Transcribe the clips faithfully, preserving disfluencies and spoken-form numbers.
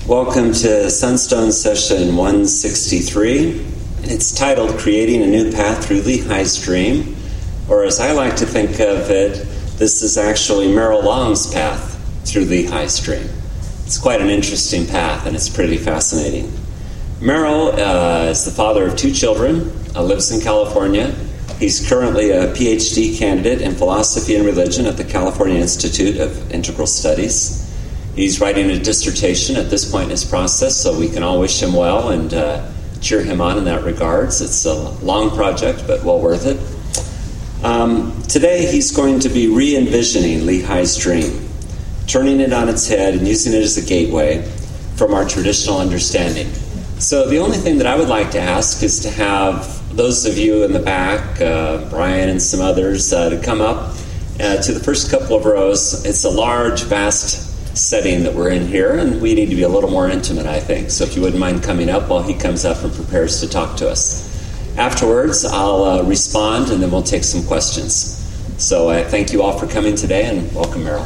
Welcome to Sunstone Session one sixty-three. It's titled Creating a New Path Through Lehi's Dream, or as I like to think of it, this is actually Merrill Long's path through Lehi's dream. It's quite an interesting path, and it's pretty fascinating. Merrill uh, is the father of two children, uh, lives in California. He's currently a P H D candidate in philosophy and religion at the California Institute of Integral Studies. He's writing a dissertation at this point in his process, so we can all wish him well and uh, cheer him on in that regards. It's a long project, but well worth it. Um, today, he's going to be re-envisioning Lehi's dream, turning it on its head and using it as a gateway from our traditional understanding. So the only thing that I would like to ask is to have those of you in the back, uh, Brian and some others, uh, to come up uh, to the first couple of rows. It's a large, vast setting that we're in here, and we need to be a little more intimate, I think. So if you wouldn't mind coming up while he comes up and prepares to talk to us. Afterwards, I'll uh, respond, and then we'll take some questions. So I thank you all for coming today, and welcome, Merrill.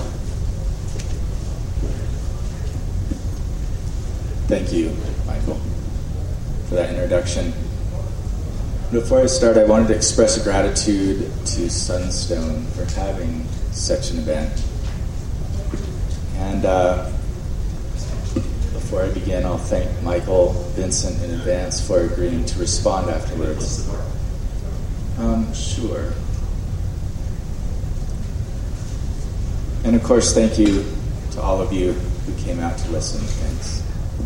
Thank you, Michael, for that introduction. Before I start, I wanted to express a gratitude to Sunstone for having such an event. And uh, before I begin, I'll thank Michael Vincent in advance for agreeing to respond afterwards. Um, sure. And of course, thank you to all of you who came out to listen. Thanks.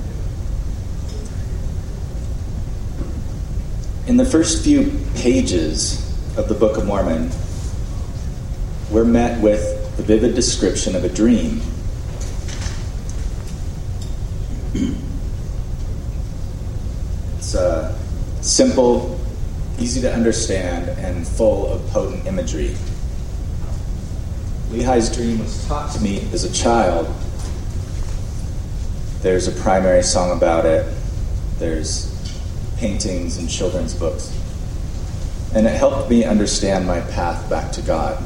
In the first few pages of the Book of Mormon, we're met with the vivid description of a dream. It's uh, simple, easy to understand, and full of potent imagery. Lehi's dream was taught to me as a child. There's a primary song about it. There's paintings and children's books. And it helped me understand my path back to God.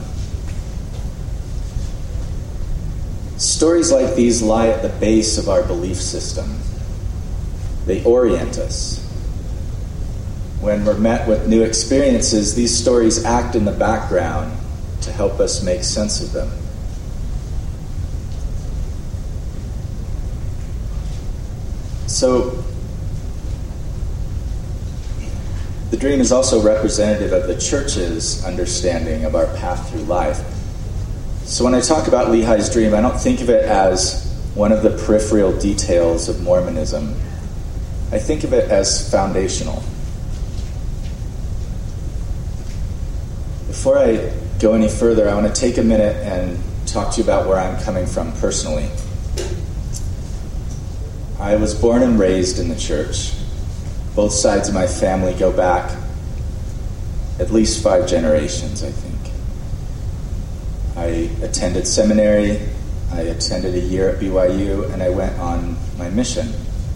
Stories like these lie at the base of our belief system. They orient us. When we're met with new experiences, these stories act in the background to help us make sense of them. So, the dream is also representative of the church's understanding of our path through life. So when I talk about Lehi's dream, I don't think of it as one of the peripheral details of Mormonism. I think of it as foundational. Before I go any further, I want to take a minute and talk to you about where I'm coming from personally. I was born and raised in the church. Both sides of my family go back at least five generations, I think. I attended seminary, I attended a year at B Y U, and I went on my mission.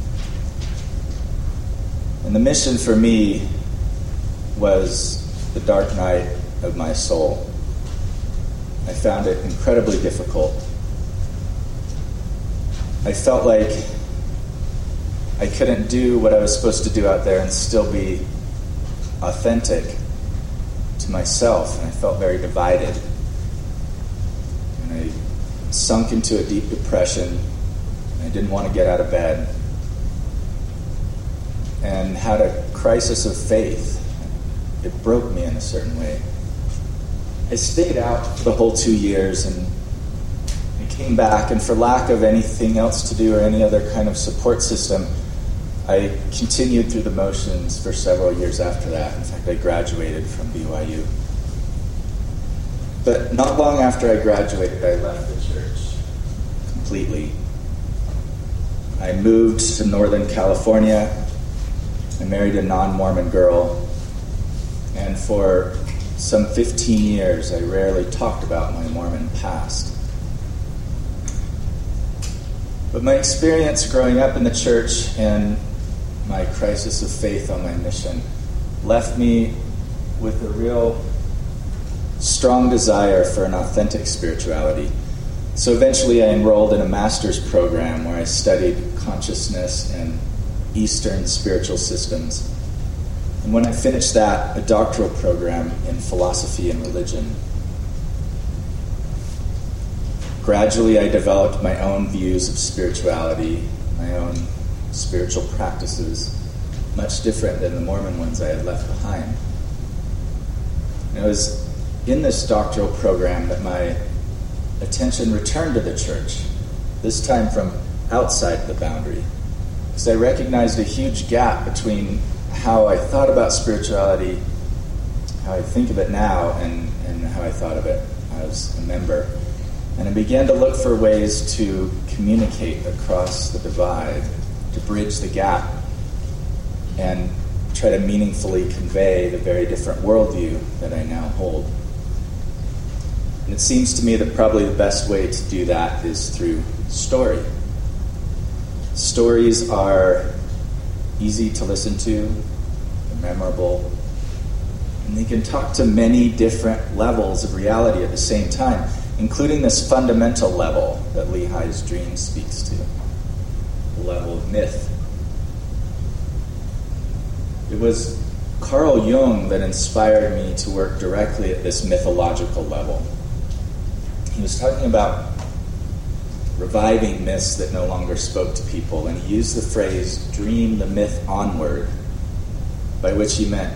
And the mission for me was the dark night of my soul. I found it incredibly difficult. I felt like I couldn't do what I was supposed to do out there and still be authentic to myself, and I felt very divided. I sunk into a deep depression. I didn't want to get out of bed. And had a crisis of faith. It broke me in a certain way. I stayed out for the whole two years and I came back, and for lack of anything else to do or any other kind of support system, I continued through the motions for several years after that. In fact, I graduated from B Y U. But not long after I graduated, I left the church completely. I moved to Northern California. I married a non-Mormon girl. And for some fifteen years, I rarely talked about my Mormon past. But my experience growing up in the church and my crisis of faith on my mission left me with a real strong desire for an authentic spirituality, So eventually I enrolled in a master's program where I studied consciousness and Eastern spiritual systems. And when I finished that, a doctoral program in philosophy and religion. Gradually I developed my own views of spirituality, my own spiritual practices, much different than the Mormon ones I had left behind. And it was in this doctoral program that my attention returned to the church, this time from outside the boundary, because I recognized a huge gap between how I thought about spirituality, how I think of it now, and, and how I thought of it as a member. And I began to look for ways to communicate across the divide, to bridge the gap, and try to meaningfully convey the very different worldview that I now hold. And it seems to me that probably the best way to do that is through story. Stories are easy to listen to, they're memorable, and they can talk to many different levels of reality at the same time, including this fundamental level that Lehi's dream speaks to, the level of myth. It was Carl Jung that inspired me to work directly at this mythological level. He was talking about reviving myths that no longer spoke to people, and he used the phrase, dream the myth onward, by which he meant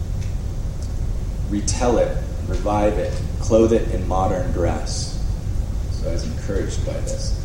retell it, revive it, clothe it in modern dress. So I was encouraged by this.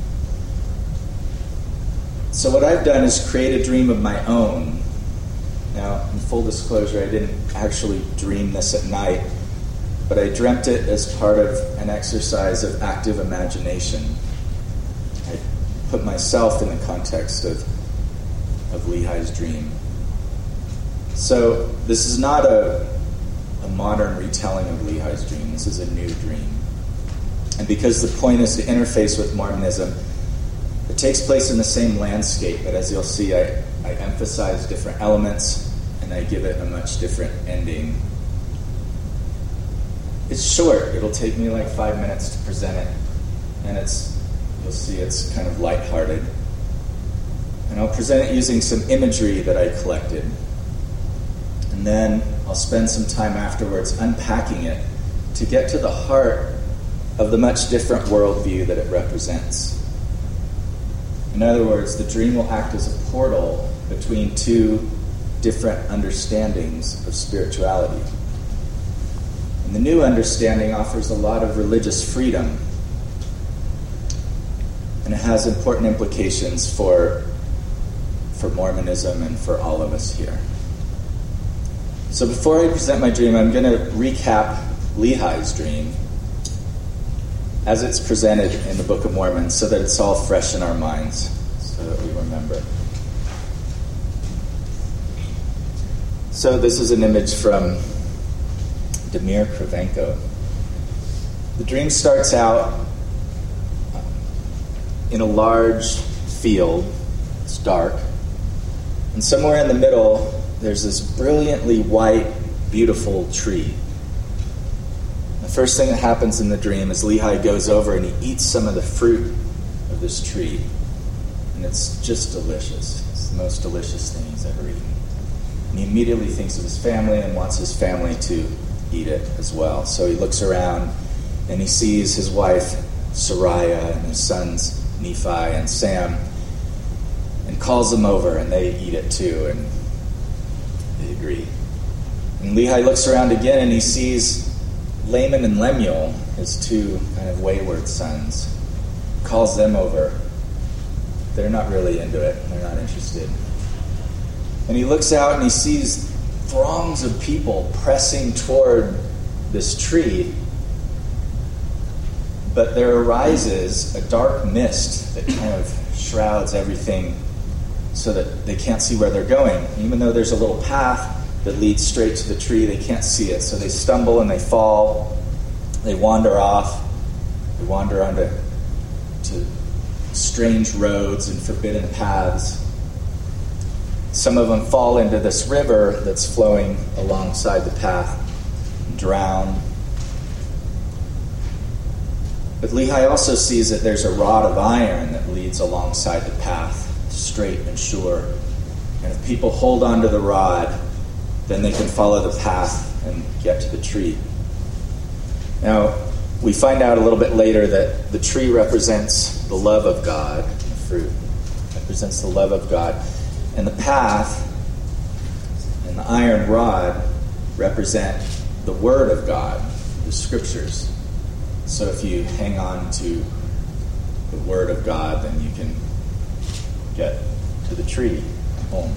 So what I've done is create a dream of my own. Now, in full disclosure, I didn't actually dream this at night, but I dreamt it as part of an exercise of active imagination. I put myself in the context of, of Lehi's dream. So this is not a, a modern retelling of Lehi's dream. This is a new dream. And because the point is to interface with Mormonism, it takes place in the same landscape, but as you'll see, I, I emphasize different elements, and I give it a much different ending. It's short. It'll take me like five minutes to present it, and it's, you'll see it's kind of lighthearted. And I'll present it using some imagery that I collected. And then I'll spend some time afterwards unpacking it to get to the heart of the much different worldview that it represents. In other words, the dream will act as a portal between two different understandings of spirituality. And the new understanding offers a lot of religious freedom, and it has important implications for, for Mormonism and for all of us here. So before I present my dream, I'm going to recap Lehi's dream as it's presented in the Book of Mormon, so that it's all fresh in our minds, so that we remember. So this is an image from Damir Kravchenko. The dream starts out in a large field. It's dark. And somewhere in the middle, there's this brilliantly white, beautiful tree. The first thing that happens in the dream is Lehi goes over and he eats some of the fruit of this tree. And it's just delicious. It's the most delicious thing he's ever eaten. And he immediately thinks of his family and wants his family to eat it as well. So he looks around and he sees his wife, Soraya, and his sons, Nephi and Sam, and calls them over, and they eat it too, and they agree. And Lehi looks around again and he sees Laman and Lemuel, his two kind of wayward sons, calls them over. They're not really into it. They're not interested. And he looks out and he sees throngs of people pressing toward this tree. But there arises a dark mist that kind of shrouds everything so that they can't see where they're going. Even though there's a little path that leads straight to the tree, they can't see it. So they stumble and they fall. They wander off. They wander onto to strange roads and forbidden paths. Some of them fall into this river that's flowing alongside the path and drown. But Lehi also sees that there's a rod of iron that leads alongside the path, straight and sure. And if people hold onto the rod, then they can follow the path and get to the tree. Now, we find out a little bit later that the tree represents the love of God, the fruit represents the love of God, and the path and the iron rod represent the Word of God, the Scriptures. So if you hang on to the Word of God, then you can get to the tree, home.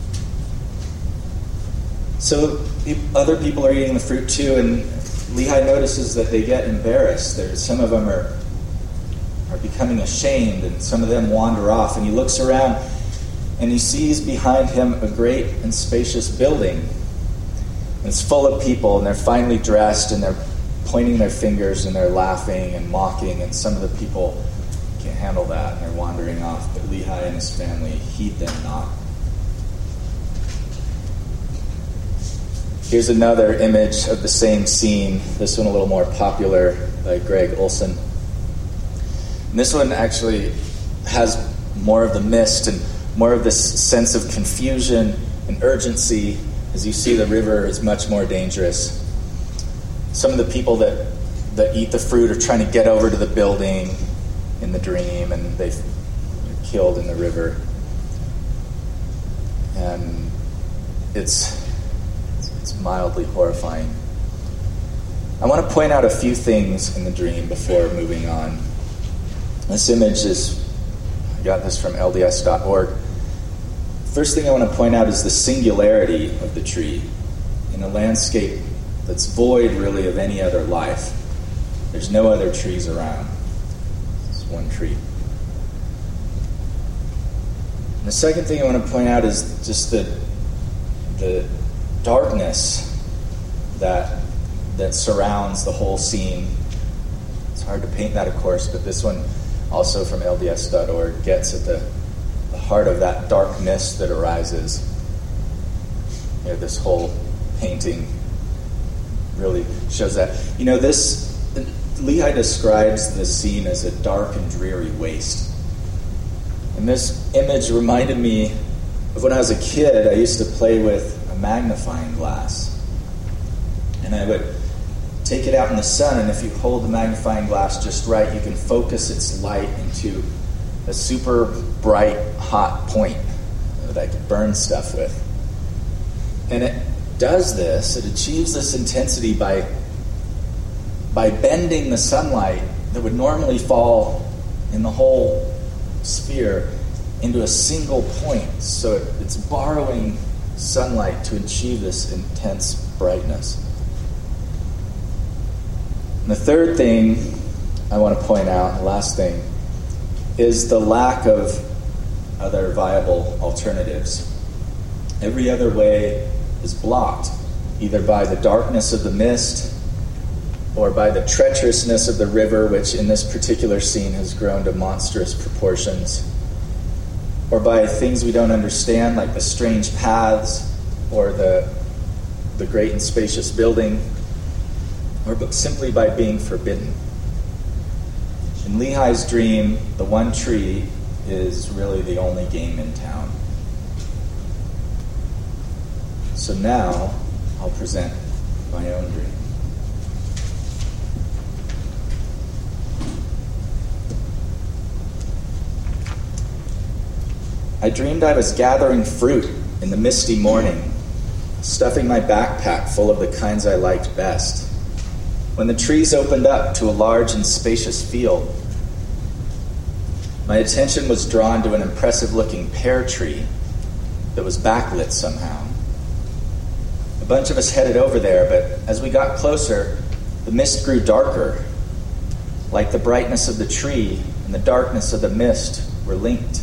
So other people are eating the fruit too, and Lehi notices that they get embarrassed. There's, some of them are, are becoming ashamed, and some of them wander off. And he looks around, and he sees behind him a great and spacious building. And it's full of people, and they're finely dressed, and they're pointing their fingers, and they're laughing and mocking. And some of the people can't handle that, and they're wandering off. But Lehi and his family heed them not. Here's another image of the same scene, this one a little more popular, by Greg Olson. And this one actually has more of the mist and more of this sense of confusion and urgency. As you see, the river is much more dangerous. Some of the people that, that eat the fruit are trying to get over to the building in the dream, and they're killed in the river. And it's... mildly horrifying. I want to point out a few things in the dream before moving on. This image is, I got this from L D S dot org. First thing I want to point out is the singularity of the tree in a landscape that's void really of any other life. There's no other trees around. It's one tree. And the second thing I want to point out is just the the darkness that that surrounds the whole scene. It's hard to paint that, of course, but this one, also from L D S dot org, gets at the, the heart of that dark mist that arises. You know, this whole painting really shows that. You know, this, Lehi describes this scene as a dark and dreary waste. And this image reminded me of when I was a kid. I used to play with magnifying glass, and I would take it out in the sun, and if you hold the magnifying glass just right, you can focus its light into a super bright hot point that I could burn stuff with. And it does this, it achieves this intensity by by bending the sunlight that would normally fall in the whole sphere into a single point. So it, it's borrowing sunlight to achieve this intense brightness. And the third thing I want to point out, the last thing, is the lack of other viable alternatives. Every other way is blocked, either by the darkness of the mist or by the treacherousness of the river, which in this particular scene has grown to monstrous proportions, or by things we don't understand, like the strange paths, or the the great and spacious building, or but simply by being forbidden. In Lehi's dream, the one tree is really the only game in town. So now, I'll present my own dream. I dreamed I was gathering fruit in the misty morning, stuffing my backpack full of the kinds I liked best, when the trees opened up to a large and spacious field. My attention was drawn to an impressive-looking pear tree that was backlit somehow. A bunch of us headed over there, but as we got closer, the mist grew darker, like the brightness of the tree and the darkness of the mist were linked.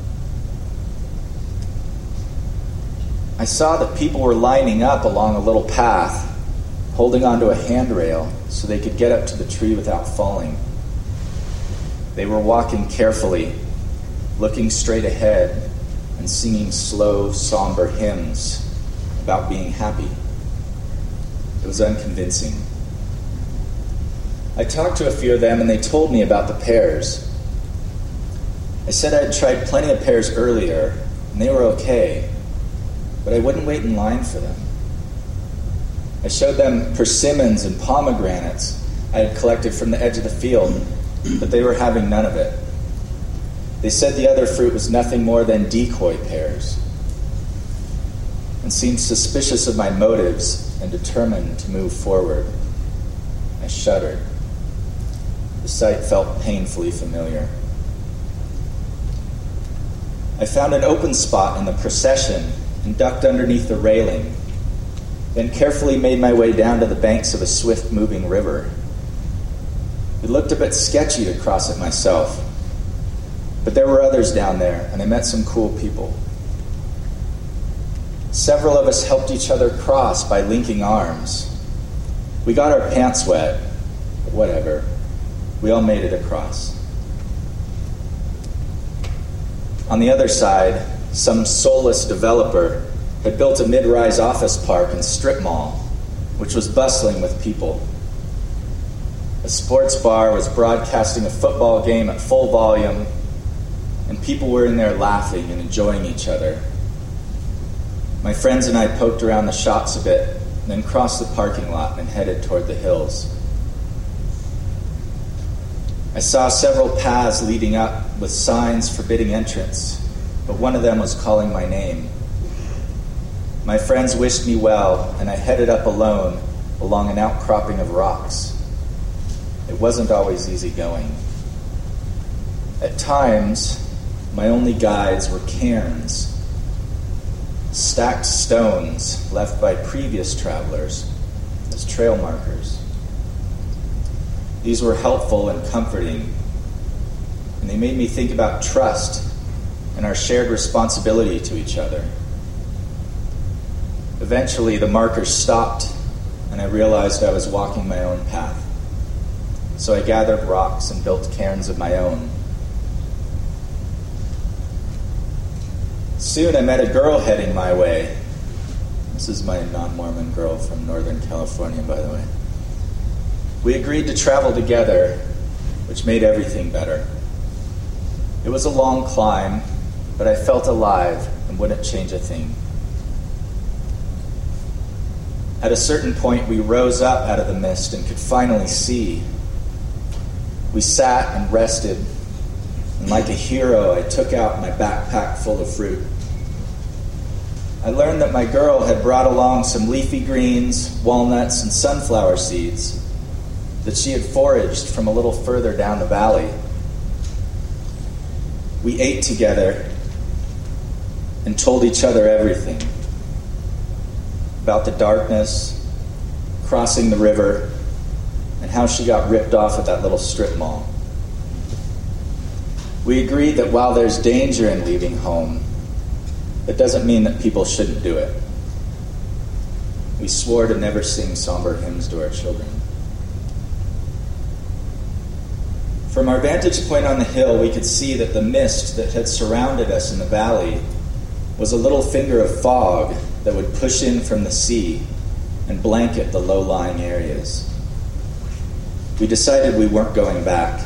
I saw that people were lining up along a little path, holding onto a handrail so they could get up to the tree without falling. They were walking carefully, looking straight ahead, and singing slow, somber hymns about being happy. It was unconvincing. I talked to a few of them, and they told me about the pears. I said I'd tried plenty of pears earlier, and they were okay, but I wouldn't wait in line for them. I showed them persimmons and pomegranates I had collected from the edge of the field, but they were having none of it. They said the other fruit was nothing more than decoy pears, and seemed suspicious of my motives and determined to move forward. I shuddered. The sight felt painfully familiar. I found an open spot in the procession and ducked underneath the railing, then carefully made my way down to the banks of a swift-moving river. It looked a bit sketchy to cross it myself, but there were others down there, and I met some cool people. Several of us helped each other cross by linking arms. We got our pants wet, but whatever. We all made it across. On the other side, some soulless developer had built a mid-rise office park and strip mall, which was bustling with people. A sports bar was broadcasting a football game at full volume, and people were in there laughing and enjoying each other. My friends and I poked around the shops a bit, then crossed the parking lot and headed toward the hills. I saw several paths leading up with signs forbidding entrance, but one of them was calling my name. My friends wished me well, and I headed up alone along an outcropping of rocks. It wasn't always easy going. At times, my only guides were cairns, stacked stones left by previous travelers as trail markers. These were helpful and comforting, and they made me think about trust and our shared responsibility to each other. Eventually, the markers stopped, and I realized I was walking my own path. So I gathered rocks and built cairns of my own. Soon I met a girl heading my way. This is my non-Mormon girl from Northern California, by the way. We agreed to travel together, which made everything better. It was a long climb, but I felt alive and wouldn't change a thing. At a certain point, we rose up out of the mist and could finally see. We sat and rested, and like a hero, I took out my backpack full of fruit. I learned that my girl had brought along some leafy greens, walnuts, and sunflower seeds that she had foraged from a little further down the valley. We ate together and told each other everything about the darkness, crossing the river, and how she got ripped off at that little strip mall. We agreed that while there's danger in leaving home, it doesn't mean that people shouldn't do it. We swore to never sing somber hymns to our children. From our vantage point on the hill, we could see that the mist that had surrounded us in the valley was a little finger of fog that would push in from the sea and blanket the low-lying areas. We decided we weren't going back.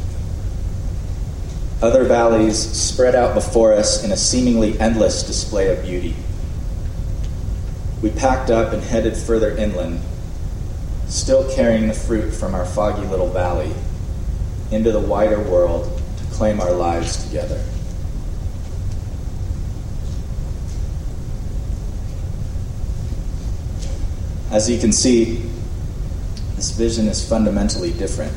Other valleys spread out before us in a seemingly endless display of beauty. We packed up and headed further inland, still carrying the fruit from our foggy little valley into the wider world to claim our lives together. As you can see, this vision is fundamentally different.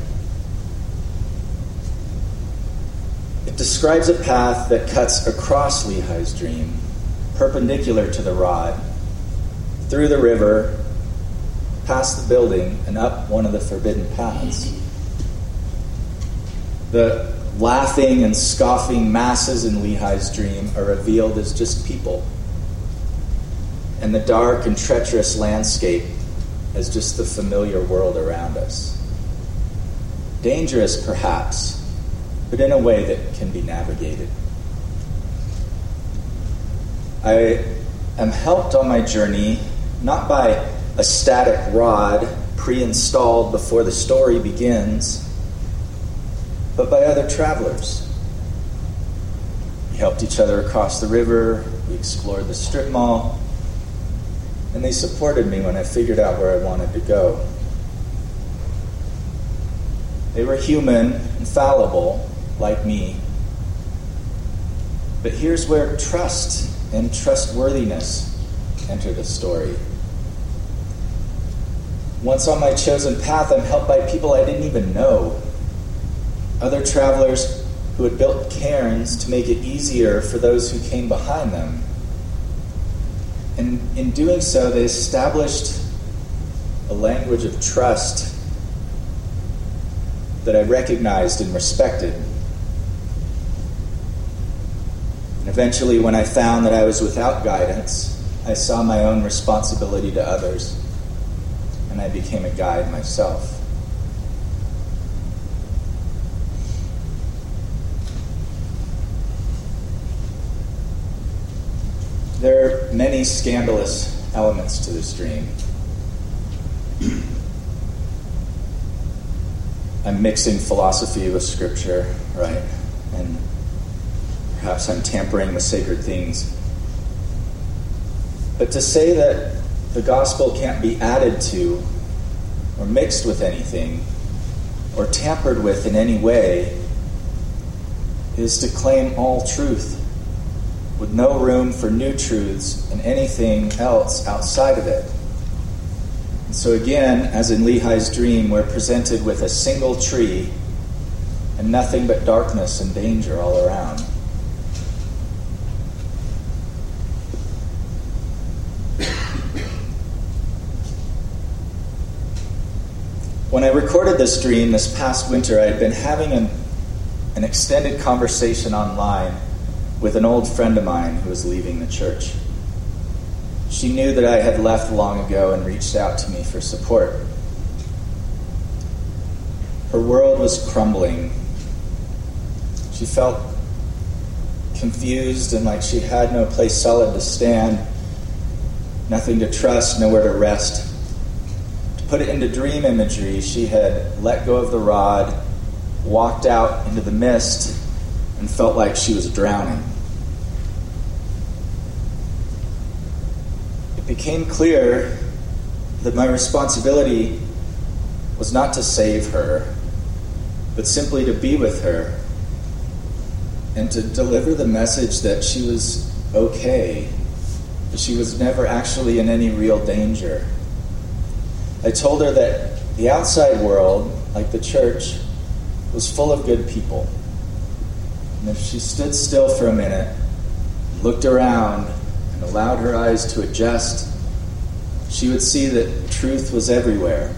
It describes a path that cuts across Lehi's dream, perpendicular to the rod, through the river, past the building, and up one of the forbidden paths. The laughing and scoffing masses in Lehi's dream are revealed as just people, and the dark and treacherous landscape as just the familiar world around us. Dangerous, perhaps, but in a way that can be navigated. I am helped on my journey not by a static rod pre-installed before the story begins, but by other travelers. We helped each other across the river, we explored the strip mall, and they supported me when I figured out where I wanted to go. They were human and fallible, like me. But here's where trust and trustworthiness enter the story. Once on my chosen path, I'm helped by people I didn't even know. Other travelers who had built cairns to make it easier for those who came behind them. And in doing so, they established a language of trust that I recognized and respected. And eventually, when I found that I was without guidance, I saw my own responsibility to others, and I became a guide myself. There are many scandalous elements to this dream. I'm mixing philosophy with scripture, right? And perhaps I'm tampering with sacred things. But to say that the gospel can't be added to or mixed with anything or tampered with in any way is to claim all truth with no room for new truths and anything else outside of it. And so again, as in Lehi's dream, we're presented with a single tree and nothing but darkness and danger all around. When I recorded this dream this past winter, I had been having an, an extended conversation online with an old friend of mine who was leaving the church. She knew that I had left long ago and reached out to me for support. Her world was crumbling. She felt confused and like she had no place solid to stand, nothing to trust, nowhere to rest. To put it into dream imagery, she had let go of the rod, walked out into the mist, and felt like she was drowning. It became clear that my responsibility was not to save her, but simply to be with her and to deliver the message that she was okay, that she was never actually in any real danger. I told her that the outside world, like the church, was full of good people. And if she stood still for a minute, looked around, and allowed her eyes to adjust, she would see that truth was everywhere.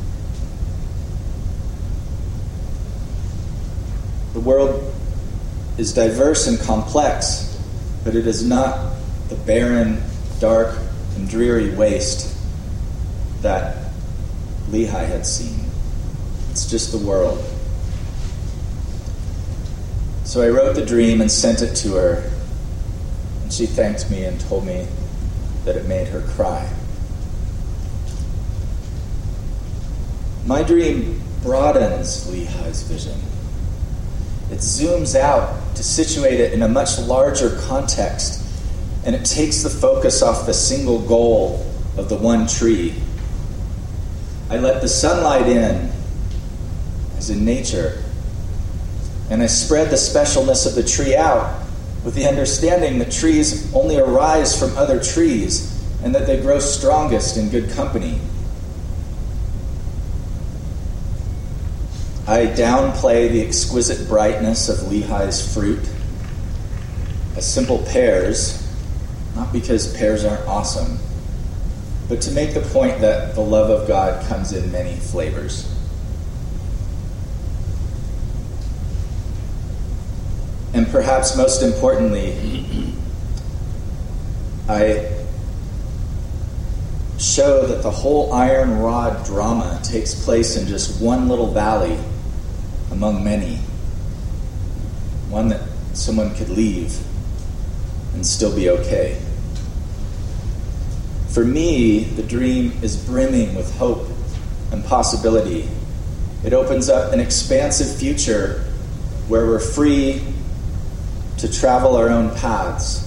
The world is diverse and complex, but it is not the barren, dark, and dreary waste that Lehi had seen. It's just the world. So I wrote the dream and sent it to her, and she thanked me and told me that it made her cry. My dream broadens Lehi's vision. It zooms out to situate it in a much larger context, and it takes the focus off the single goal of the one tree. I let the sunlight in, as in nature, and I spread the specialness of the tree out with the understanding that trees only arise from other trees and that they grow strongest in good company. I downplay the exquisite brightness of Lehi's fruit as simple pears, not because pears aren't awesome, but to make the point that the love of God comes in many flavors. And perhaps most importantly, I show that the whole iron rod drama takes place in just one little valley among many. One that someone could leave and still be okay. For me, the dream is brimming with hope and possibility. It opens up an expansive future where we're free to travel our own paths.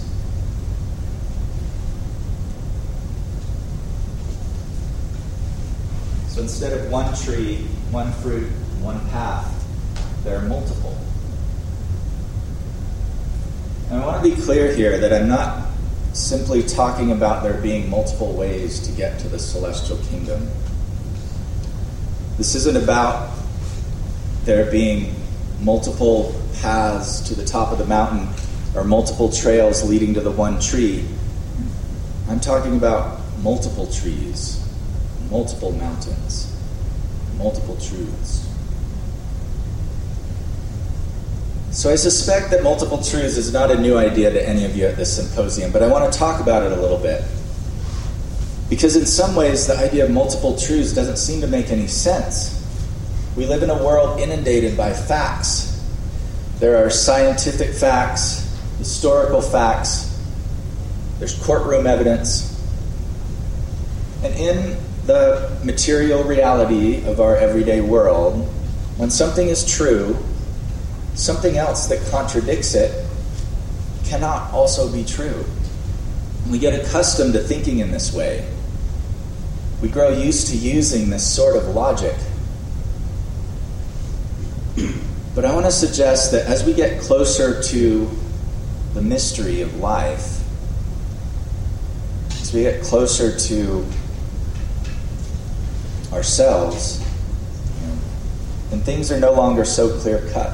So instead of one tree, one fruit, one path, there are multiple. And I want to be clear here that I'm not simply talking about there being multiple ways to get to the celestial kingdom. This isn't about there being multiple paths to the top of the mountain or multiple trails leading to the one tree. I'm talking about multiple trees, multiple mountains, multiple truths. So I suspect that multiple truths is not a new idea to any of you at this symposium, but I want to talk about it a little bit. Because in some ways, the idea of multiple truths doesn't seem to make any sense. We live in a world inundated by facts. There are scientific facts, historical facts, there's courtroom evidence. And in the material reality of our everyday world, when something is true, something else that contradicts it cannot also be true. We get accustomed to thinking in this way. We grow used to using this sort of logic. But I want to suggest that as we get closer to the mystery of life, as we get closer to ourselves, you know, and things are no longer so clear-cut.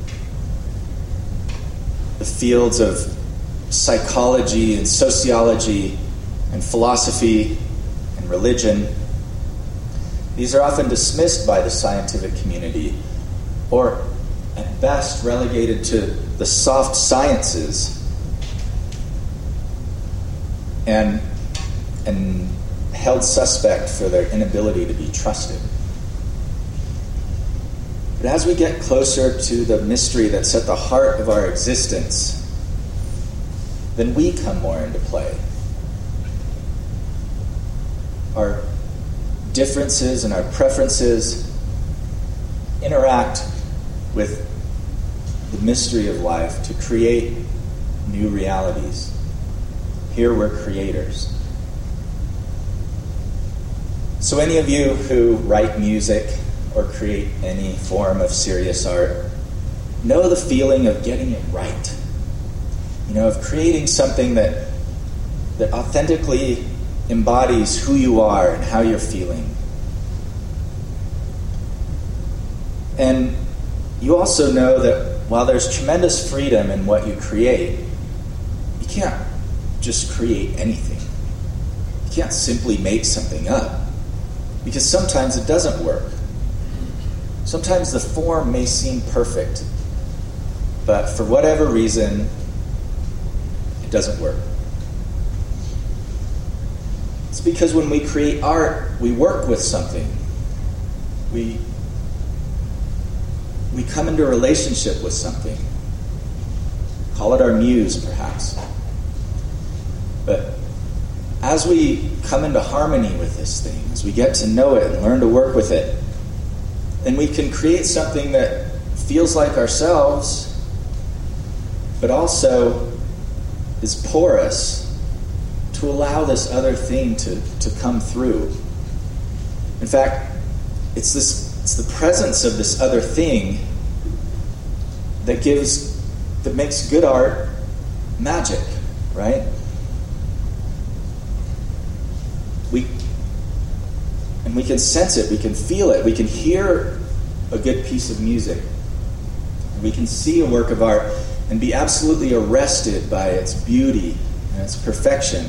The fields of psychology and sociology and philosophy and religion, these are often dismissed by the scientific community, or at best relegated to the soft sciences and, and held suspect for their inability to be trusted. But as we get closer to the mystery that's at the heart of our existence, then we come more into play. Our differences and our preferences interact with the mystery of life to create new realities. Here we're creators. So any of you who write music or create any form of serious art know the feeling of getting it right. You know, of creating something that that authentically embodies who you are and how you're feeling. And you also know that while there's tremendous freedom in what you create, you can't just create anything. You can't simply make something up, because sometimes it doesn't work. Sometimes the form may seem perfect, but for whatever reason, it doesn't work. It's because when we create art, we work with something. We we come into a relationship with something. Call it our muse, perhaps. But as we come into harmony with this thing, as we get to know it and learn to work with it, then we can create something that feels like ourselves, but also is porous to allow this other thing to, to come through. In fact, it's this it's the presence of this other thing that gives that makes good art magic, right? We and we can sense it, we can feel it, we can hear a good piece of music. We can see a work of art and be absolutely arrested by its beauty and its perfection.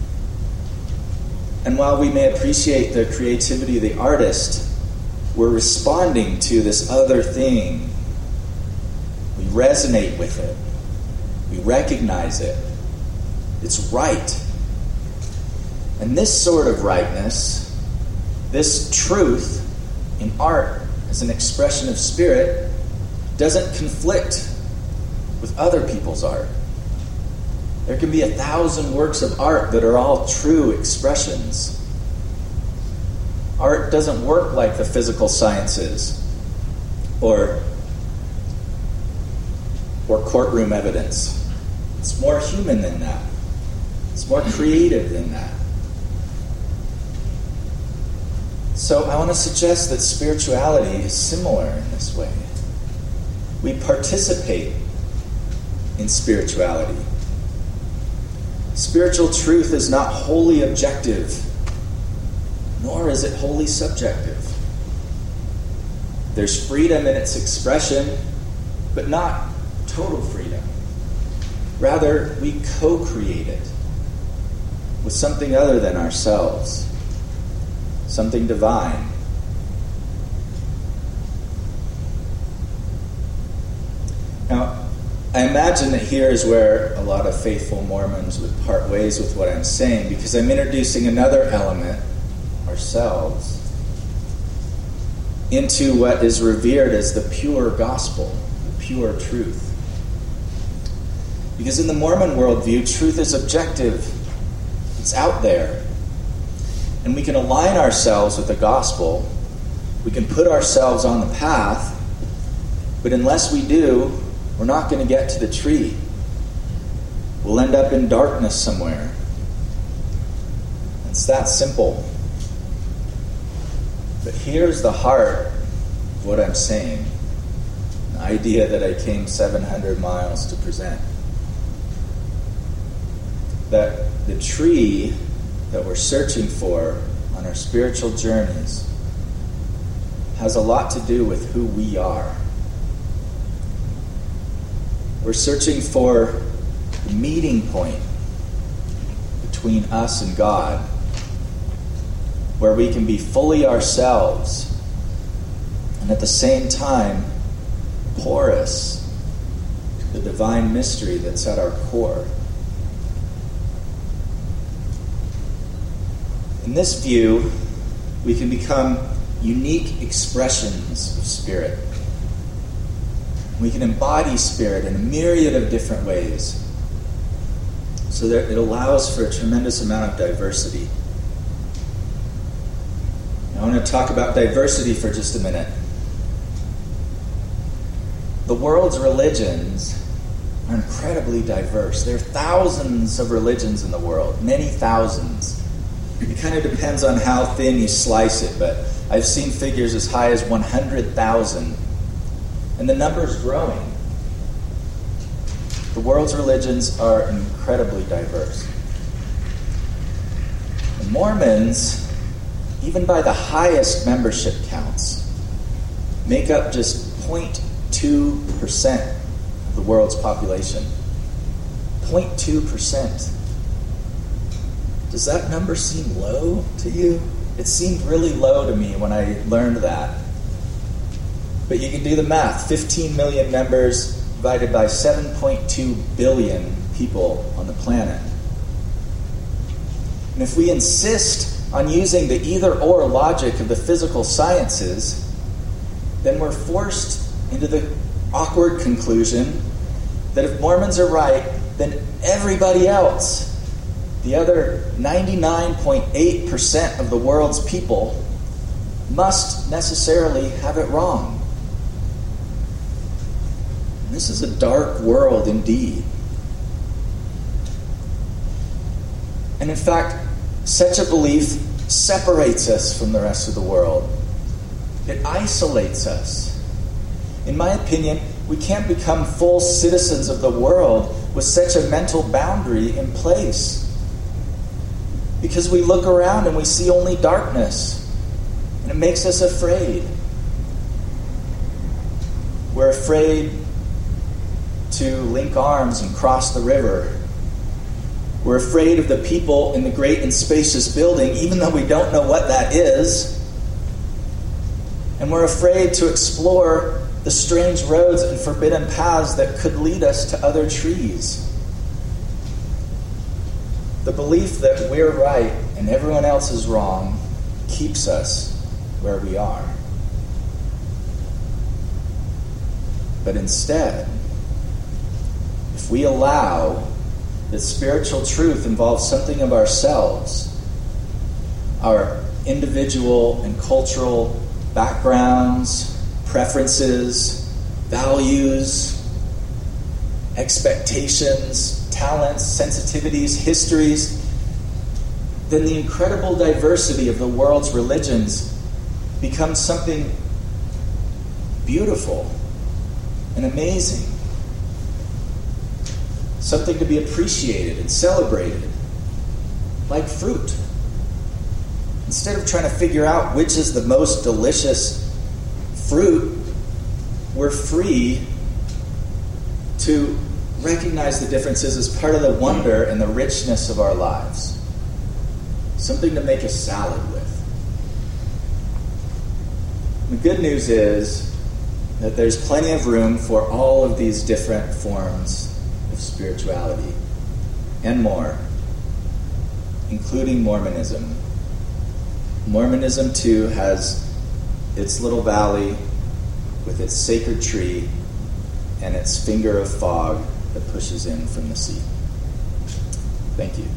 And while we may appreciate the creativity of the artist, we're responding to this other thing. We resonate with it. We recognize it. It's right. And this sort of rightness, this truth in art as an expression of spirit, doesn't conflict with other people's art. There can be a thousand works of art that are all true expressions. Art doesn't work like the physical sciences or, or courtroom evidence. It's more human than that. It's more creative than that. So I want to suggest that spirituality is similar in this way. We participate in spirituality. Spiritual truth is not wholly objective, nor is it wholly subjective. There's freedom in its expression, but not total freedom. Rather, we co-create it with something other than ourselves, something divine. Now, I imagine that here is where a lot of faithful Mormons would part ways with what I'm saying, because I'm introducing another element, ourselves, into what is revered as the pure gospel, the pure truth. Because in the Mormon worldview, truth is objective. It's out there. And we can align ourselves with the gospel. We can put ourselves on the path. But unless we do, we're not going to get to the tree. We'll end up in darkness somewhere. It's that simple. But here's the heart of what I'm saying. The idea that I came seven hundred miles to present. That the tree that we're searching for on our spiritual journeys has a lot to do with who we are. We're searching for the meeting point between us and God, where we can be fully ourselves and at the same time porous to the divine mystery that's at our core. In this view, we can become unique expressions of Spirit. We can embody Spirit in a myriad of different ways, so that it allows for a tremendous amount of diversity. I want to talk about diversity for just a minute. The world's religions are incredibly diverse. There are thousands of religions in the world, many thousands. It kind of depends on how thin you slice it, but I've seen figures as high as one hundred thousand. And the number's growing. The world's religions are incredibly diverse. The Mormons, even by the highest membership counts, make up just zero point two percent of the world's population. zero point two percent. Does that number seem low to you? It seemed really low to me when I learned that. But you can do the math. fifteen million members divided by seven point two billion people on the planet. And if we insist on using the either-or logic of the physical sciences, then we're forced into the awkward conclusion that if Mormons are right, then everybody else, the other ninety-nine point eight percent of the world's people, must necessarily have it wrong. This is a dark world indeed. And in fact, such a belief separates us from the rest of the world. It isolates us. In my opinion, we can't become full citizens of the world with such a mental boundary in place. Because we look around and we see only darkness, and it makes us afraid. We're afraid to link arms and cross the river. We're afraid of the people in the great and spacious building, even though we don't know what that is. And we're afraid to explore the strange roads and forbidden paths that could lead us to other trees. The belief that we're right and everyone else is wrong keeps us where we are. But instead, if we allow that spiritual truth involves something of ourselves, our individual and cultural backgrounds, preferences, values, expectations, talents, sensitivities, histories, then the incredible diversity of the world's religions becomes something beautiful and amazing. Something to be appreciated and celebrated, like fruit. Instead of trying to figure out which is the most delicious fruit, we're free to recognize the differences as part of the wonder and the richness of our lives. Something to make a salad with. The good news is that there's plenty of room for all of these different forms of spirituality and more, including Mormonism. Mormonism, too, has its little valley with its sacred tree and its finger of fog that pushes in from the sea. Thank you.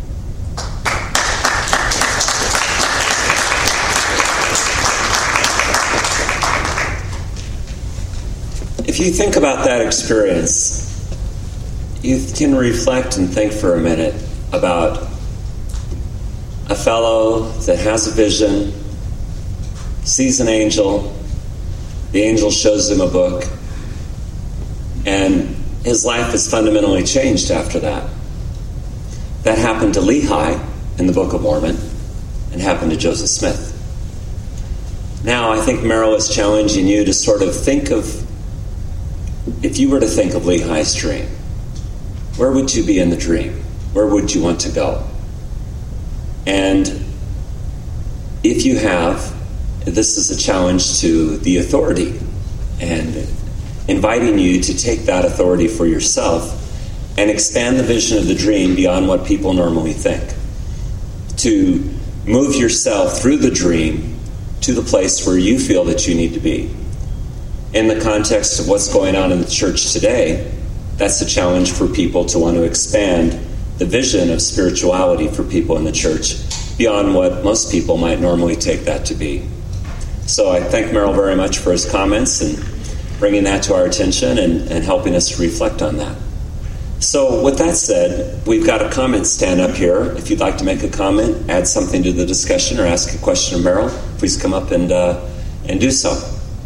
If you think about that experience, you can reflect and think for a minute about a fellow that has a vision, sees an angel, the angel shows him a book, and his life is fundamentally changed after that. That happened to Lehi in the Book of Mormon and happened to Joseph Smith. Now, I think Merrill is challenging you to sort of think of, if you were to think of Lehi's dream, where would you be in the dream? Where would you want to go? And if you have, this is a challenge to the authority and inviting you to take that authority for yourself and expand the vision of the dream beyond what people normally think. To move yourself through the dream to the place where you feel that you need to be. In the context of what's going on in the church today, that's a challenge for people to want to expand the vision of spirituality for people in the church beyond what most people might normally take that to be. So I thank Merrill very much for his comments and bringing that to our attention and, and helping us to reflect on that. So with that said, we've got a comment stand up here. If you'd like to make a comment, add something to the discussion, or ask a question of Merrill, please come up and uh, and do so.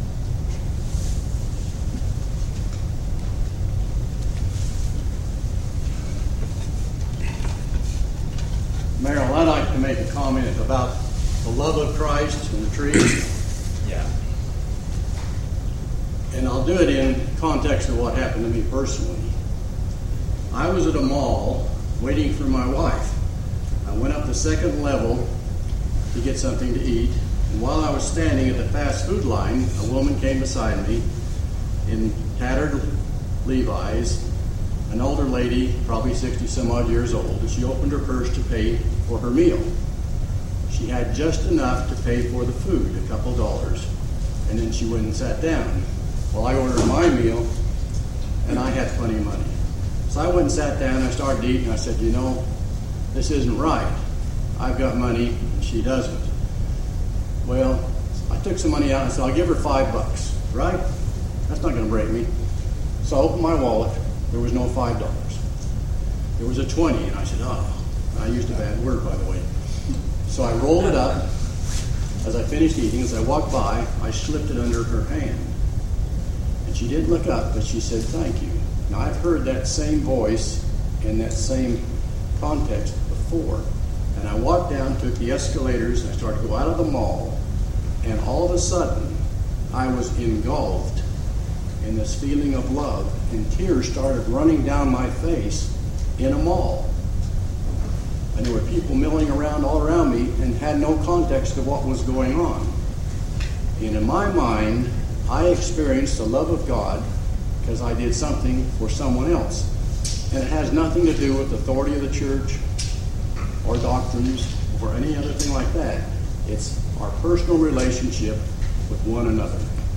Merrill, I'd like to make a comment about the love of Christ and the tree. Yeah. And I'll do it in context of what happened to me personally. I was at a mall waiting for my wife. I went up the second level to get something to eat, and while I was standing at the fast food line, a woman came beside me in tattered Levi's, an older lady, probably sixty some odd years old, and she opened her purse to pay for her meal. She had just enough to pay for the food, a couple dollars, and then she went and sat down. Well, I ordered my meal, and I had plenty of money. So I went and sat down, and I started eating, and I said, you know, this isn't right. I've got money, and she doesn't. Well, I took some money out, and I said, I'll give her five bucks, right? That's not going to break me. So I opened my wallet. There was no five dollars. There was a twenty, and I said, oh, I used a bad word, by the way. So I rolled it up. As I finished eating, as I walked by, I slipped it under her hand. And she didn't look up, but she said, thank you. Now, I've heard that same voice in that same context before. And I walked down, took the escalators, and I started to go out of the mall. And all of a sudden, I was engulfed in this feeling of love, and tears started running down my face in a mall. And there were people milling around all around me and had no context of what was going on. And in my mind, I experienced the love of God because I did something for someone else. And it has nothing to do with the authority of the church or doctrines or any other thing like that. It's our personal relationship with one another.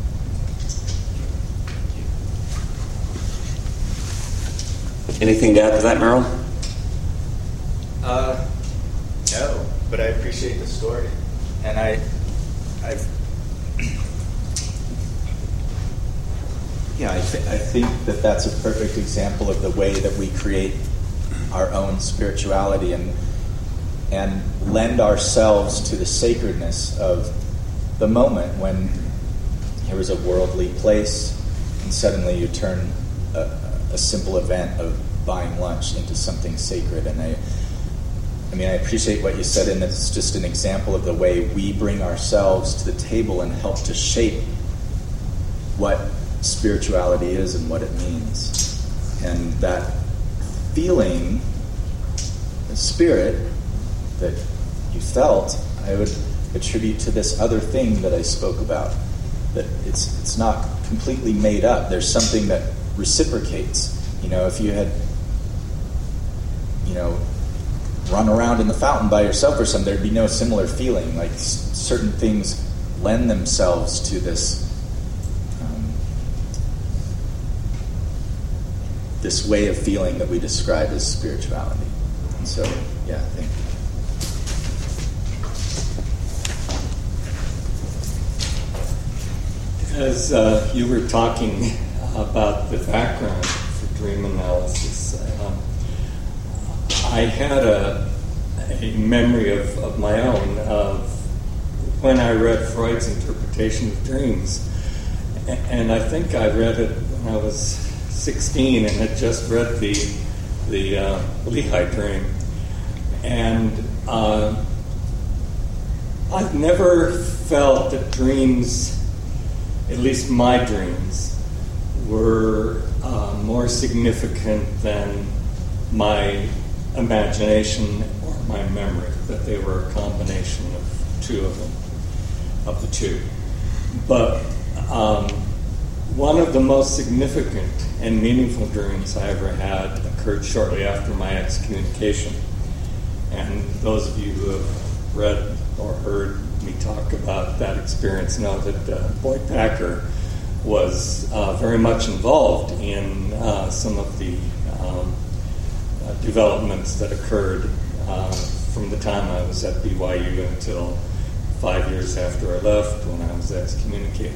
Anything to add to that, Merrill? Uh, no, but I appreciate the story. And I, I've, yeah, I, th- I think that that's a perfect example of the way that we create our own spirituality and and lend ourselves to the sacredness of the moment when here is a worldly place and suddenly you turn a, a simple event of buying lunch into something sacred. And I, I mean, I appreciate what you said, and it's just an example of the way we bring ourselves to the table and help to shape what spirituality is and what it means. And that feeling, the spirit that you felt, I would attribute to this other thing that I spoke about. That it's it's not completely made up. There's something that reciprocates. You know, if you had, you know, run around in the fountain by yourself or something, there'd be no similar feeling. Like s- certain things lend themselves to this um, this way of feeling that we describe as spirituality. And so, yeah, thank you. As uh, you were talking about the background for dream analysis, um, I had a, a memory of, of my own of when I read Freud's interpretation of dreams. And I think I read it when I was sixteen and had just read the, the uh, Lehi dream. And uh, I've never felt that dreams, at least my dreams, were uh, more significant than my imagination or my memory, that they were a combination of two of them, of the two. But um, one of the most significant and meaningful dreams I ever had occurred shortly after my excommunication. And those of you who have read or heard me talk about that experience know that uh, Boyd Packer was uh, very much involved in uh, some of the um, uh, developments that occurred uh, from the time I was at B Y U until five years after I left when I was excommunicated.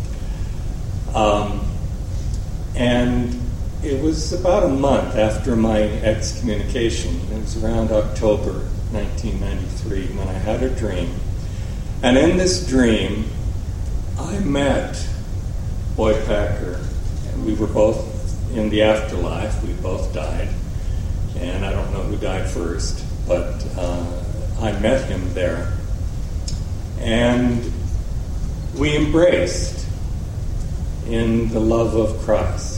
Um, and it was about a month after my excommunication. It was around October nineteen ninety-three when I had a dream. And in this dream, I met Boyd Packer. And we were both in the afterlife. We both died. And I don't know who died first, but uh, I met him there. And we embraced in the love of Christ.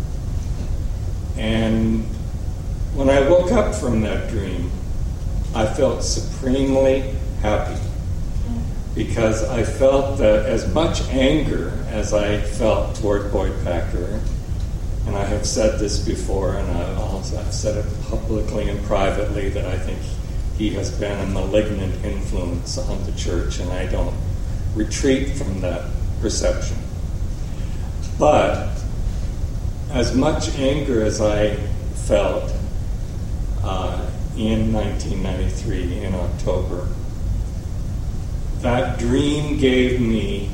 And when I woke up from that dream, I felt supremely happy, because I felt that as much anger as I felt toward Boyd Packer, and I have said this before, and I've also I've said it publicly and privately, that I think he has been a malignant influence on the church, and I don't retreat from that perception. But as much anger as I felt uh, in nineteen ninety-three, in October, that dream gave me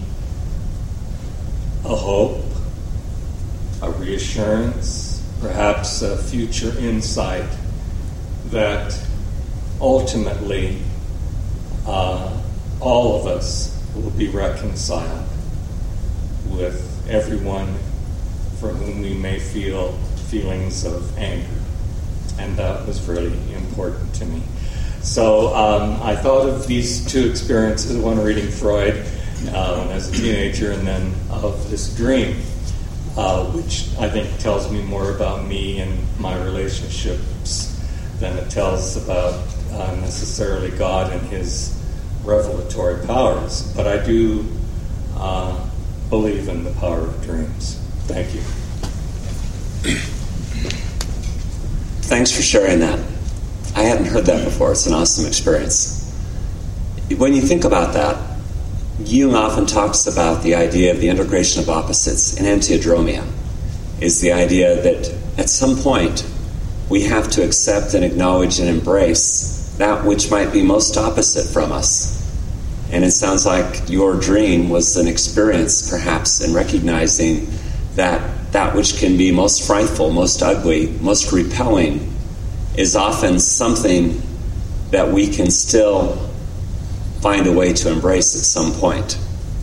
a hope, a reassurance, perhaps a future insight that ultimately uh, all of us will be reconciled with everyone for whom we may feel feelings of anger. And that was really important to me. So um, I thought of these two experiences, one reading Freud uh, as a teenager, and then of this dream, uh, which I think tells me more about me and my relationships than it tells about uh, necessarily God and his revelatory powers. But I do uh, believe in the power of dreams. Thank you. Thanks for sharing that. I hadn't heard that before. It's an awesome experience. When you think about that, Jung often talks about the idea of the integration of opposites in antiodromia. Is the idea that at some point we have to accept and acknowledge and embrace that which might be most opposite from us. And it sounds like your dream was an experience, perhaps, in recognizing that that which can be most frightful, most ugly, most repelling is often something that we can still find a way to embrace at some point.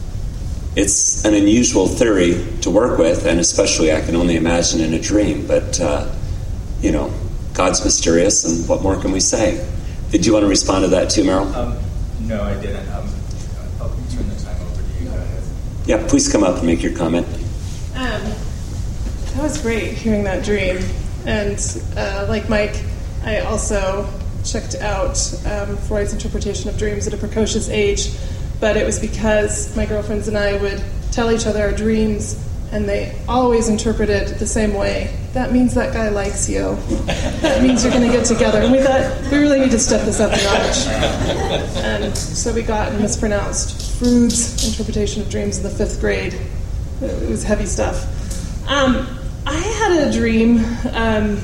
It's an unusual theory to work with, and especially I can only imagine in a dream, but, uh, you know, God's mysterious, and what more can we say? Did you want to respond to that too, Merrill? Um, no, I didn't. Um, I'll turn the time over to you. Go ahead. Yeah, please come up and make your comment. Um, that was great, hearing that dream. And uh, like Mike, I also checked out um, Freud's interpretation of dreams at a precocious age, but it was because my girlfriends and I would tell each other our dreams, and they always interpreted the same way. That means that guy likes you. That means you're going to get together. And we thought, we really need to step this up a notch. And so we got mispronounced Freud's interpretation of dreams in the fifth grade. It was heavy stuff. Um, I had a dream um,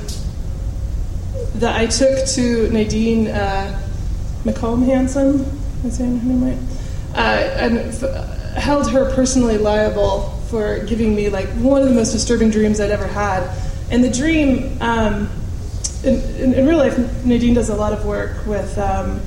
that I took to Nadine uh, McComb Hansen, am I saying her name right? Uh, and f- held her personally liable for giving me like one of the most disturbing dreams I'd ever had. And the dream, um, in, in, in real life, Nadine does a lot of work with um,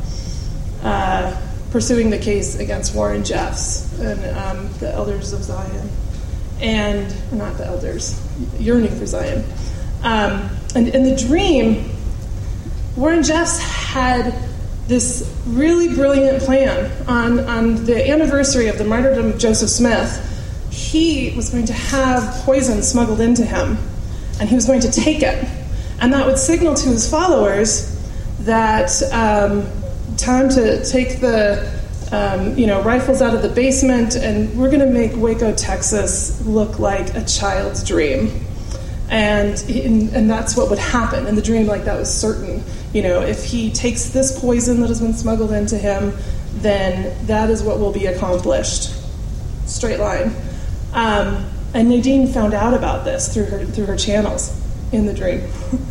uh, pursuing the case against Warren Jeffs and um, the Elders of Zion. And, or not the elders, yearning for Zion. Um, and in the dream, Warren Jeffs had this really brilliant plan. On, on the anniversary of the martyrdom of Joseph Smith, he was going to have poison smuggled into him, and he was going to take it. And that would signal to his followers that um, time to take the um, you know, rifles out of the basement, and we're going to make Waco, Texas look like a child's dream. And, and that's what would happen in the dream. Like, that was certain. You know, if he takes this poison that has been smuggled into him, then that is what will be accomplished. Straight line. Um, and Nadine found out about this through her through her channels in the dream.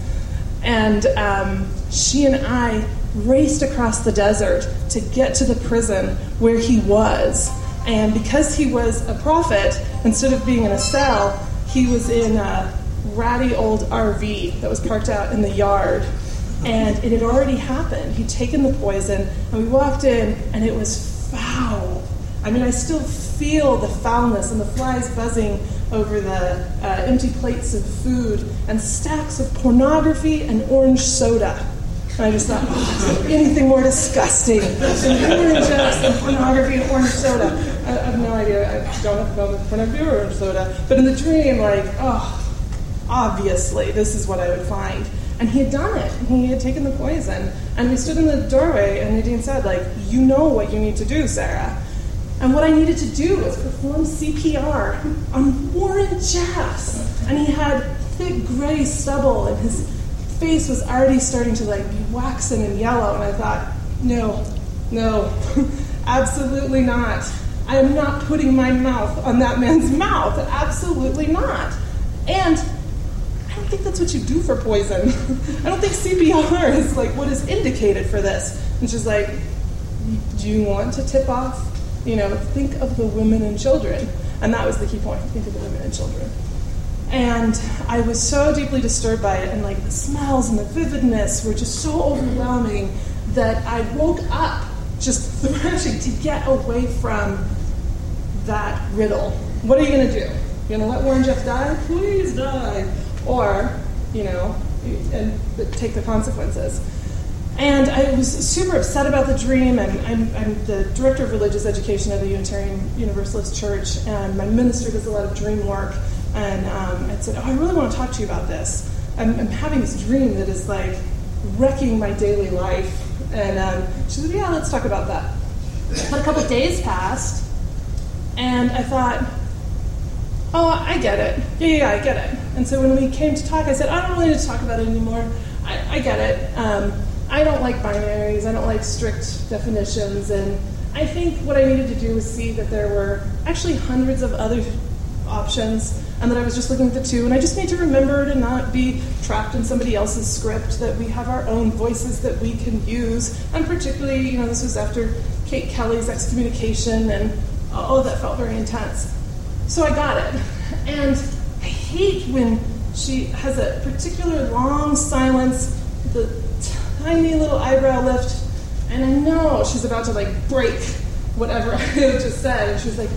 And um, she and I raced across the desert to get to the prison where he was. And because he was a prophet, instead of being in a cell, he was in a ratty old R V that was parked out in the yard. And it had already happened. He'd taken the poison, and we walked in, and it was foul. I mean, I still feel the foulness and the flies buzzing over the uh, empty plates of food and stacks of pornography and orange soda. And I just thought, oh, anything more disgusting than orange juice and pornography and orange soda. I, I have no idea. I don't have to go with pornography or orange soda. But in the dream, like, oh, obviously, this is what I would find. And he had done it. He had taken the poison. And we stood in the doorway, and Nadine said, like, you know what you need to do, Sarah. And what I needed to do was perform C P R on Warren Jeffs. And he had thick gray stubble, and his face was already starting to like be waxen and yellow. And I thought, no, no, absolutely not. I am not putting my mouth on that man's mouth. Absolutely not. And I don't think that's what you do for poison. I don't think C P R is like what is indicated for this. And she's like, do you want to tip off? You know, think of the women and children. And that was the key point. Think of the women and children. And I was so deeply disturbed by it, and like the smells and the vividness were just so overwhelming that I woke up just thrashing to get away from that riddle. What are you going to do? You're going to let Warren Jeffs die? Please die. Or, you know, and take the consequences. And I was super upset about the dream, and I'm, I'm the director of religious education at a Unitarian Universalist church, and my minister does a lot of dream work. And um, I said, oh, I really want to talk to you about this. I'm, I'm having this dream that is like wrecking my daily life. And um, she said, yeah, let's talk about that. But a couple of days passed, and I thought, oh, I get it. Yeah, yeah, I get it. And so when we came to talk, I said, I don't really need to talk about it anymore. I, I get it. Um, I don't like binaries. I don't like strict definitions. And I think what I needed to do was see that there were actually hundreds of other options. and that I was just looking at the two, and I just need to remember to not be trapped in somebody else's script, that we have our own voices that we can use, and particularly, you know, this was after Kate Kelly's excommunication, and oh, that felt very intense. So I got it, and I hate when she has a particular long silence, the tiny little eyebrow lift, and I know she's about to, like, break whatever I have just said, and she's like,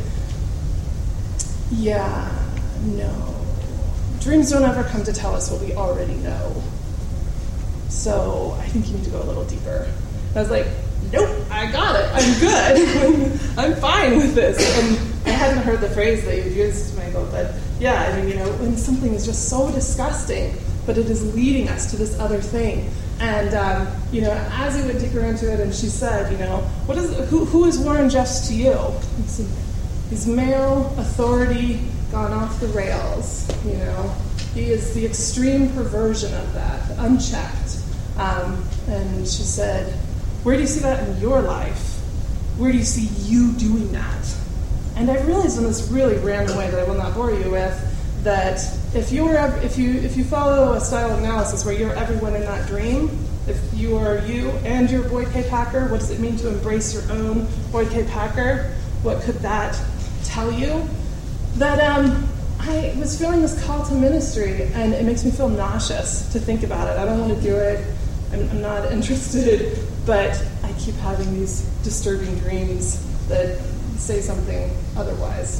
yeah, no. Dreams don't ever come to tell us what we already know. So I think you need to go a little deeper. And I was like, nope, I got it. I'm good. I'm fine with this. And I hadn't heard the phrase that you've used, Michael, but yeah, I mean, you know, when something is just so disgusting, but it is leading us to this other thing. And, um, you know, as we went deeper into it, and she said, you know, what is who, who is Warren Jeffs to you? He's male authority gone off the rails, you know. He is the extreme perversion of that, unchecked. Um, and she said, where do you see that in your life? Where do you see you doing that? And I realized in this really random way that I will not bore you with, that if you were, if you if you follow a style of analysis where you're everyone in that dream, if you are you and your Boyd K. Packer, what does it mean to embrace your own Boyd K. Packer? What could that tell you? That um, I was feeling this call to ministry, and it makes me feel nauseous to think about it. I don't want to do it. I'm, I'm not interested, but I keep having these disturbing dreams that say something otherwise.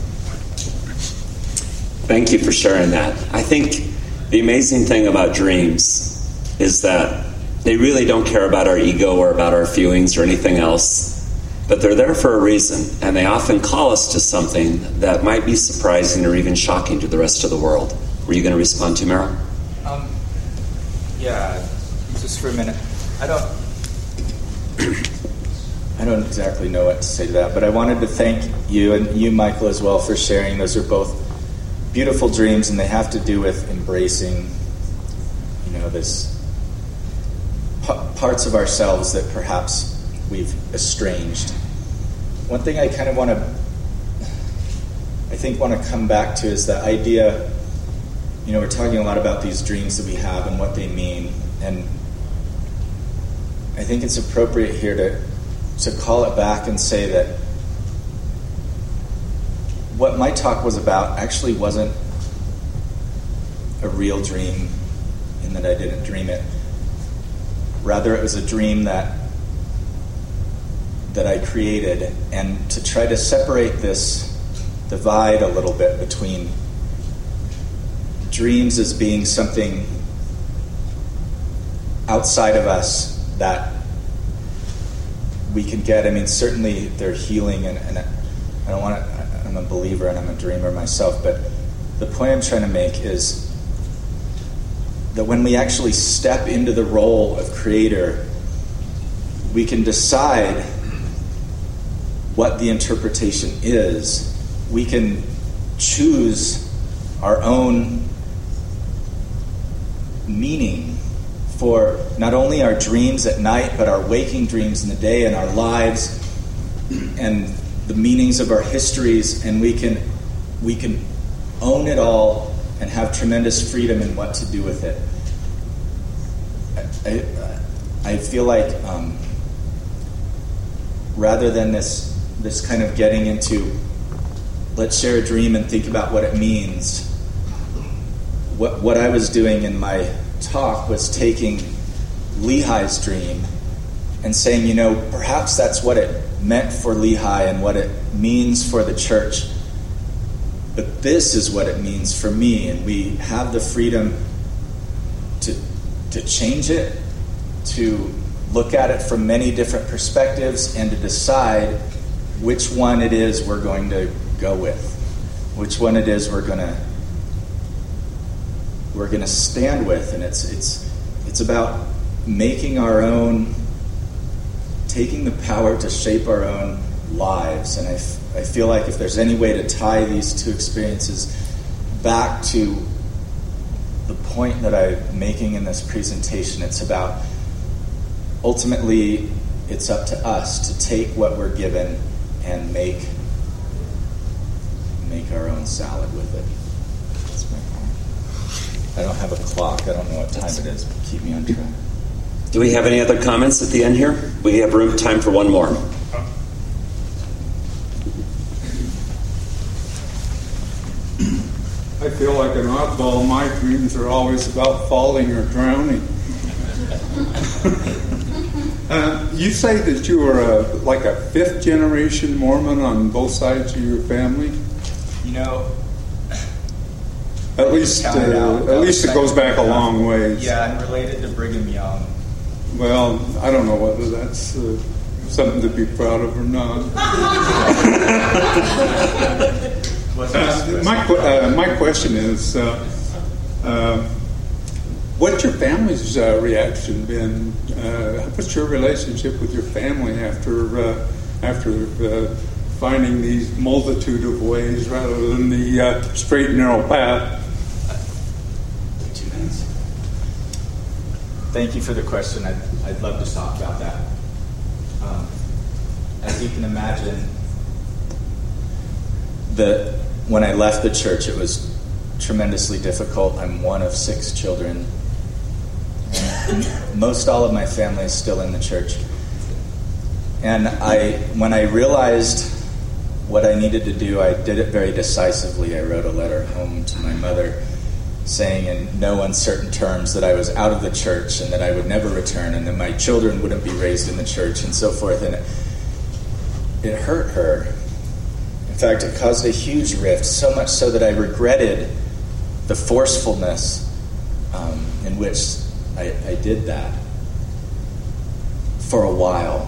Thank you for sharing that. I think the amazing thing about dreams is that they really don't care about our ego or about our feelings or anything else, but they're there for a reason, and they often call us to something that might be surprising or even shocking to the rest of the world. Were you going to respond to Merrill? Um, yeah, just for a minute. I don't... I don't exactly know what to say to that, but I wanted to thank you, and you, Michael, as well, for sharing. Those are both beautiful dreams, and they have to do with embracing, you know, this p- parts of ourselves that perhaps we've estranged. One thing I kind of want to, I think, want to come back to is the idea, you know, we're talking a lot about these dreams that we have and what they mean, and I think it's appropriate here to to call it back and say that what my talk was about actually wasn't a real dream in that I didn't dream it. Rather, it was a dream that that I created, and to try to separate this divide a little bit between dreams as being something outside of us that we can get. I mean, certainly they're healing, and, and I don't want to, I'm a believer and I'm a dreamer myself, but the point I'm trying to make is that when we actually step into the role of creator, we can decide what the interpretation is. We can choose our own meaning for not only our dreams at night, but our waking dreams in the day, and our lives, and the meanings of our histories, and we can we can own it all and have tremendous freedom in what to do with it. I, I feel like um, rather than this this kind of getting into let's share a dream and think about what it means, what what I was doing in my talk was taking Lehi's dream and saying, you know, perhaps that's what it meant for Lehi and what it means for the church, but this is what it means for me, and we have the freedom to to change it, to look at it from many different perspectives, and to decide which one it is we're going to go with, which one it is we're going to we're going to stand with. And it's it's it's about making our own, taking the power to shape our own lives. And I, f- I feel like if there's any way to tie these two experiences back to the point that I'm making in this presentation, it's about ultimately it's up to us to take what we're given and make make our own salad with it. I don't have a clock. I don't know what time it is, but keep me on track. Do we have any other comments at the end here? We have room time for one more. I feel like an oddball. My dreams are always about falling or drowning. uh, you say that you are a, like a fifth generation Mormon on both sides of your family? You know, at least uh, at least it goes back a long ways. Yeah, I'm related to Brigham Young. Well, I don't know whether that's uh, something to be proud of or not. Uh, my uh, my question is, uh, uh, what's your family's uh, reaction been? Uh, what's your relationship with your family after uh, after uh, finding these multitude of ways rather than the uh, straight and narrow path? Two minutes. Thank you for the question. I'd, I'd love to talk about that. Um, as you can imagine, the when I left the church, it was tremendously difficult. I'm one of six children. And most all of my family is still in the church. And I, when I realized what I needed to do, I did it very decisively. I wrote a letter home to my mother saying in no uncertain terms that I was out of the church and that I would never return and that my children wouldn't be raised in the church and so forth. And it, it hurt her. In fact, it caused a huge rift, so much so that I regretted the forcefulness um, in which I, I did that for a while.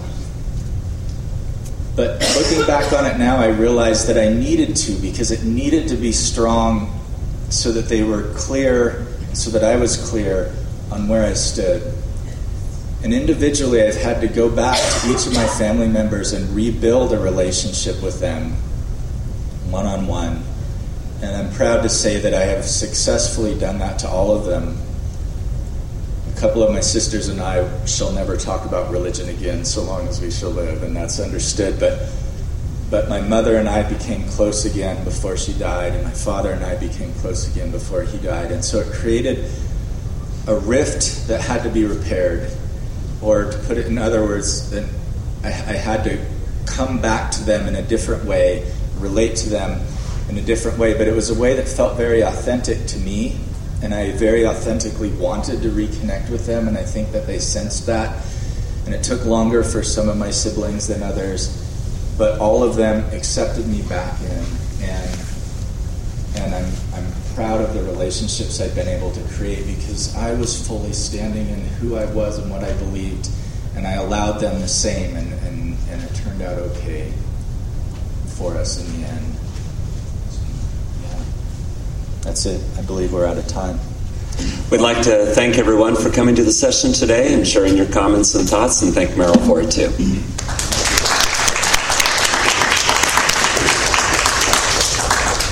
But looking back on it now, I realized that I needed to, because it needed to be strong so that they were clear, so that I was clear on where I stood. And individually, I've had to go back to each of my family members and rebuild a relationship with them one-on-one. And I'm proud to say that I have successfully done that to all of them. A couple of my sisters and I shall never talk about religion again so long as we shall live, and that's understood. But but my mother and I became close again before she died, and my father and I became close again before he died. And so it created a rift that had to be repaired. Or to put it in other words, that I, I had to come back to them in a different way, relate to them in a different way, but it was a way that felt very authentic to me, and I very authentically wanted to reconnect with them, and I think that they sensed that. And it took longer for some of my siblings than others, but all of them accepted me back in, and and I'm I'm proud of the relationships I've been able to create, because I was fully standing in who I was and what I believed, and I allowed them the same, and, and, and it turned out okay for us in the end. Yeah. That's it. I believe we're out of time. We'd like to thank everyone for coming to the session today and sharing your comments and thoughts, and thank Merrill for it too.